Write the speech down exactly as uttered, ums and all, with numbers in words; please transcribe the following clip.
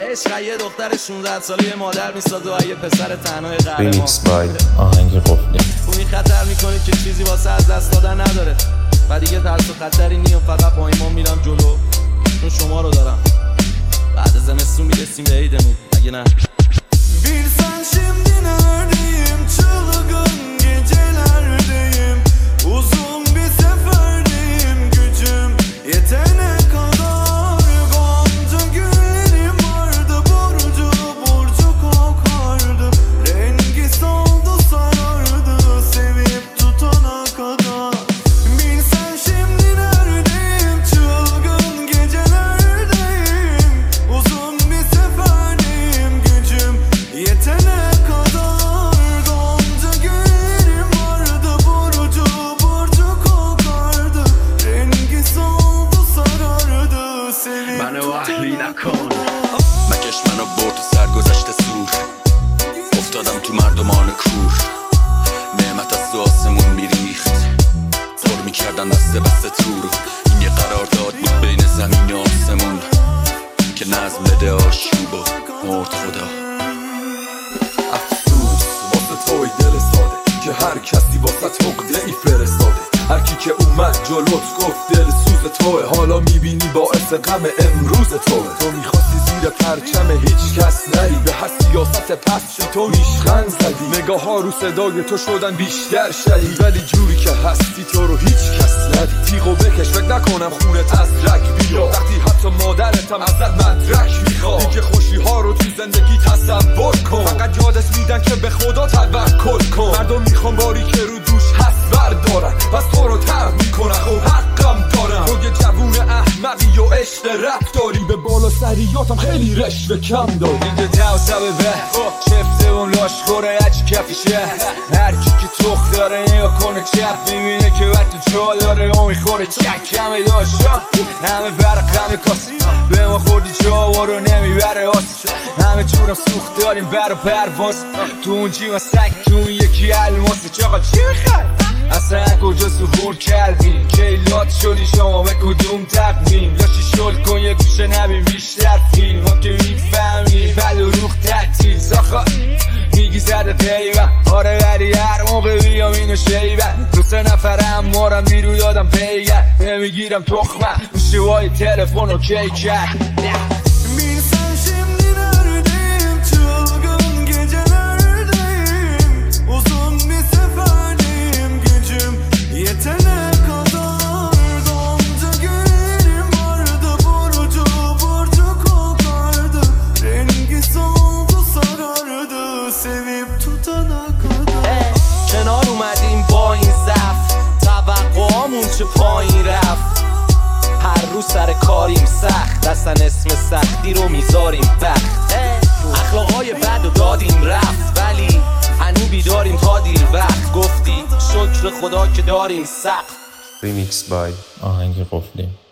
عشق یه دختر شانزده ساله یه مادر میسازه و یه پسر تنهای قهرمان. ریمیکس بای آهنگ قفلی. اون این خطر میکنه که چیزی واسه از دست دادن نداره و دیگه ترس و خطری نیم، فقط با ایمان میرم جلو چون شما رو dönem. بعد زمستون میرسیم به عیدمون اگه نه. Bilsen şimdi neredeyim, çılgın gecelerdeyim, uzun bir seferdeyim, gücüm yetene kadar. Gonca güllerim vardı, burcu burcu kokardı, rengi soldu sarardı, sevip tutana kadar. Bilsen şimdi neredeyim, çılgın gecelerdeyim, uzun bir seferdeyim, gücüm yetene kadar. Gonca güllerim vardı, burcu burcu kokardı, rengi soldu sarardı, sevip منو اهلی tutana نکن kadar. مکش منو برد و سرگذشت سور افتادم تو مردمان کور نعمت از تو آسمون میریخت پر میکردن دسته بسته تور این یه قرارداد بود بین زمین و آسمون که نظم بده آشوب و مرد خدا افسوس واسه توی دل ساده که هر کسی واسه عقده ای فرستاده. هر کی که اومد جلوت گفت دل سوز توه، حالا میبینی باعث غم امروز توه. تو میخواستی زیر پرچم هیچ کس نری، به هر سیاست پستی تو ریشخند زدی. نگاه ها رو صدای تو شدن بیشتر شدی، ولی جوری که هستی تو رو هیچ کس ندی. تیغو بکش فکر نکنم خونت از رگ بیا، وقتی حتی مادرتم ازت مدرک میخواد. دیگه خوشی ها رو تو زندگی تصور کن، فقط یادت میدن که به خدا توکل کن. مردم میخوان باری که رو دوش هست بردارن، پس تو رو ترد میکنن خب حقم دارم. تو یه جوون احمقی و عشق رفت داری، به بالا سریاتم خیلی رشوه کم داری. اینجا توسبه به چفته اون لاش خوره هچی کفیشه، هر کی که تخ داره نگاه کنه چپ میبینه که وقت تو جا داره اون میخوره چک همه داشتا همه برق همه کاسی به ما خوردی جا رو نمیبره آسی. همه جورم سوخت داریم بر و پرواز، تو اون جیما سک تو اون یکی الماس. چاقا چی میخوای؟ اصلا کجا سفور کردیم که ایلات شدی شما به کدوم تقدیم؟ لاشی شل کن یه گوشه نبین بیشتر فیلم ها که میفهمی بل و روخ تعطیل ساخا میگی زده پیوه. آره ولی هر موقع بیام اینو شیبن دو سه نفرم مارم بیرو یادم پیگر نمیگیرم تخمه شوای تلفن و کیکر. Bilsen şimdi neredeyim, çılgın gecelerdeyim, uzun bir seferdeyim, gücüm yetene kadar. Gonca güllerim vardı, burcu burcu kokardı, rengi soldu sarardı, sevip tutana kadar. کنار اومدیم با این ضعف، توقعامون چه پایین رفت. هر روز سر کاریم سخت، اصلا اسم سختی رو میذاریم بخت. اخلاقای بد و دادیم رفت، ولی هنو بیداریم تا دیر وقت. گفتی شکر خدا که داریم سقف. ریمیکس بای آهنگ قفلی.